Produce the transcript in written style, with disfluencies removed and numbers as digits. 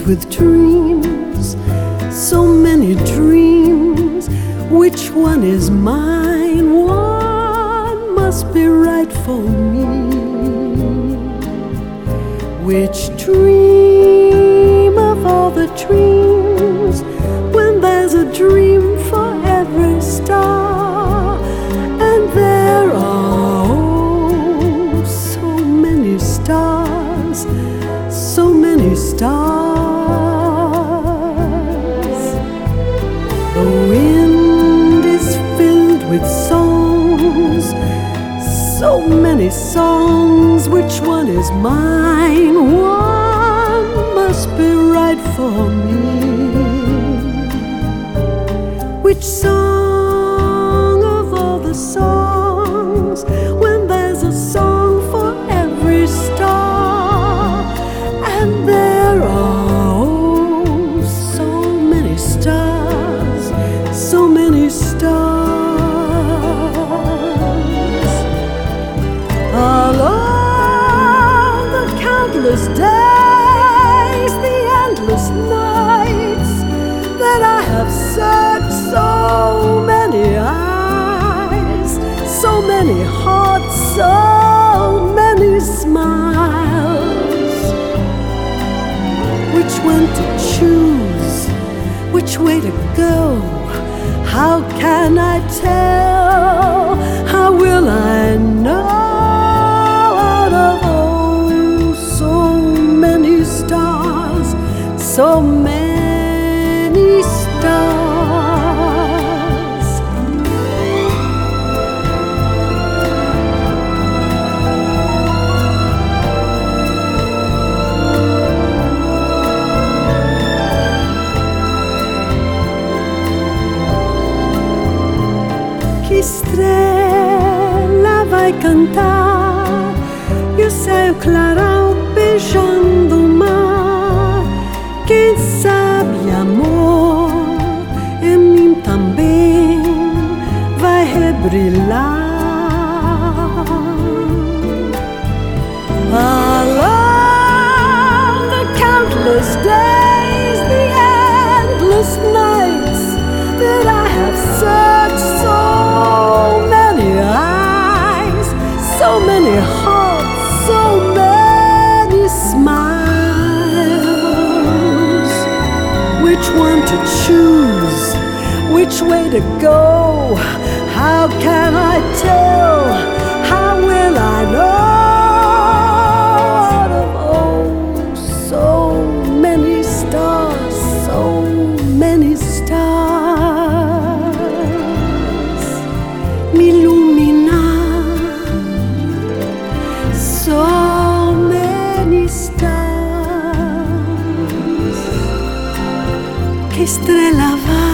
filled with dreams, so many dreams. Which one is mine? One must be right for me. Which dream of all the dreams, when there's a dream for every star, and there are oh, so many stars, so many stars. The wind is filled with songs, so many songs. Which one is mine? One must be right for me. Which song of all the songs, when there's a song for every star, and there are oh, so many stars, so many stars. Along the countless days, the endless nights that I have searched, so many eyes, so many hearts, so many smiles. Which one to choose? Which way to go? How can I tell? How will I know? Out of oh, so many stars, so many stars. Que estrela vai cantar? E o céu clarão beijando o mar. Quem sabe, amor, em mim também vai rebrilhar. Along the countless days, the endless nights that I have searched, so many eyes, so many hearts, so many smiles. Which one to choose? Which way to go? How can I tell? How will I know? Out of oh, so many stars, so many stars, me iluminar. So many stars. Que estrela vai